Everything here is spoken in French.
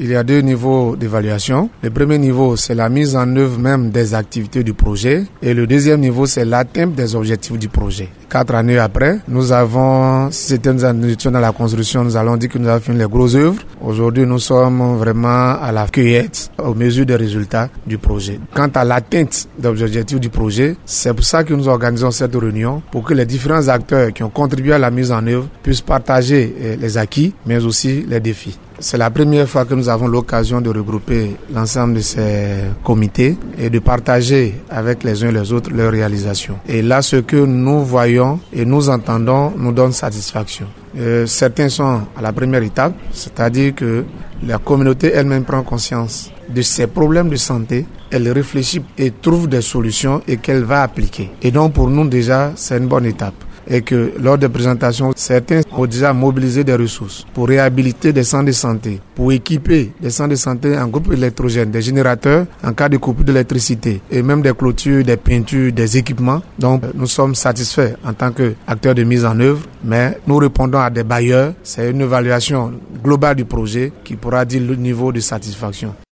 il y a 2 niveaux d'évaluation. Le premier niveau, c'est la mise en œuvre même des activités du projet. Et le deuxième niveau, c'est l'atteinte des objectifs du projet. 4 années après, nous avons, si c'était nous étions dans la construction, nous allons dire que nous avons fait les grosses œuvres. Aujourd'hui, nous sommes vraiment à la cueillette, aux mesures des résultats du projet. Quant à l'atteinte des objectifs du projet, c'est pour ça que nous organisons cette réunion, pour que les différents acteurs qui ont contribué à la mise en œuvre puissent partager les acquis, mais aussi les défis. C'est la première fois que nous avons l'occasion de regrouper l'ensemble de ces comités et de partager avec les uns et les autres leurs réalisations. Et là, ce que nous voyons et nous entendons nous donne satisfaction. Certains sont à la première étape, c'est-à-dire que la communauté elle-même prend conscience de ses problèmes de santé, elle réfléchit et trouve des solutions et qu'elle va appliquer. Et donc pour nous déjà, c'est une bonne étape. Et que lors des présentations, certains ont déjà mobilisé des ressources pour réhabiliter des centres de santé, pour équiper des centres de santé en groupe électrogène, des générateurs en cas de coupure d'électricité et même des clôtures, des peintures, des équipements. Donc nous sommes satisfaits en tant qu'acteurs de mise en œuvre, mais nous répondons à des bailleurs. C'est une évaluation globale du projet qui pourra dire le niveau de satisfaction.